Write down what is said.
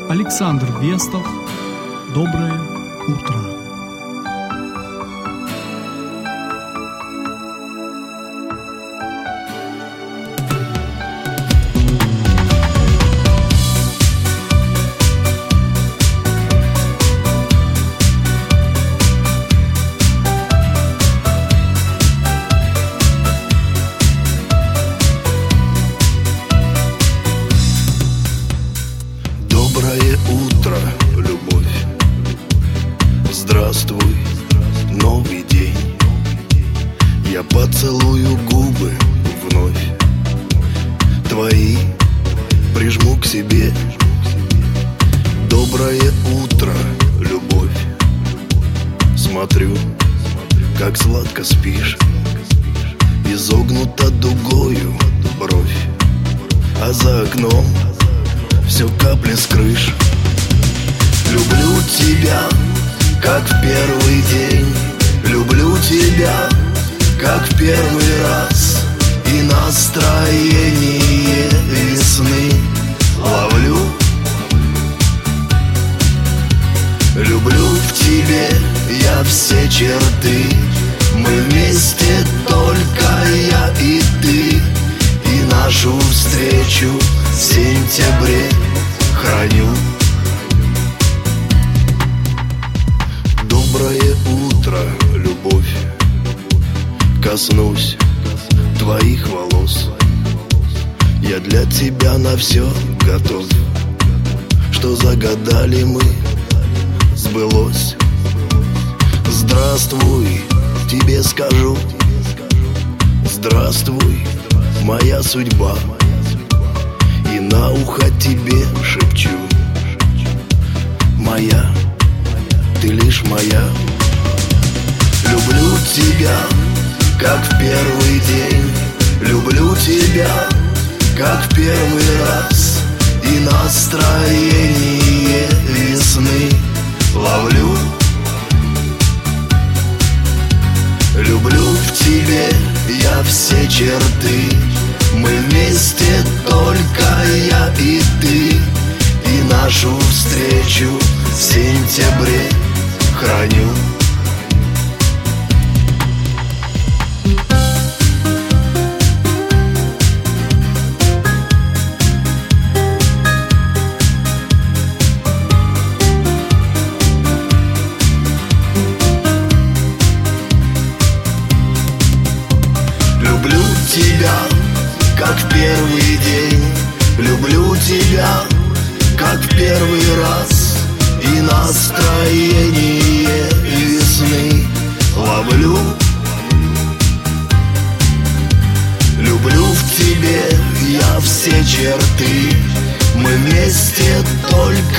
Александр Вестов. Доброе утро. Доброе утро, любовь. Здравствуй, новый день. Я поцелую губы вновь твои, прижму к себе. Доброе утро, любовь. Смотрю, как сладко спишь. Изогнута дугою бровь, а за окном все капли с крыш. Люблю тебя, как в первый день. Люблю тебя, как в первый раз. И настроение весны ловлю. Люблю в тебе я все черты. Мы вместе только я и ты. И нашу встречу в сентябре храню. Доброе утро, любовь. Коснусь твоих волос. Я для тебя на все готов. Что загадали мы, сбылось. Здравствуй, тебе скажу. Здравствуй, моя судьба. И на ухо тебе шепчу: моя, ты лишь моя. Люблю тебя, как в первый день. Люблю тебя, как в первый раз. И настроение весны ловлю. Люблю в тебе я все черты. Мы вместе только я и ты. И нашу встречу в сентябре храню. Люблю тебя, как в первый день. Люблю тебя, как в первый раз. И настроение весны ловлю. Люблю в тебе я все черты. Мы вместе только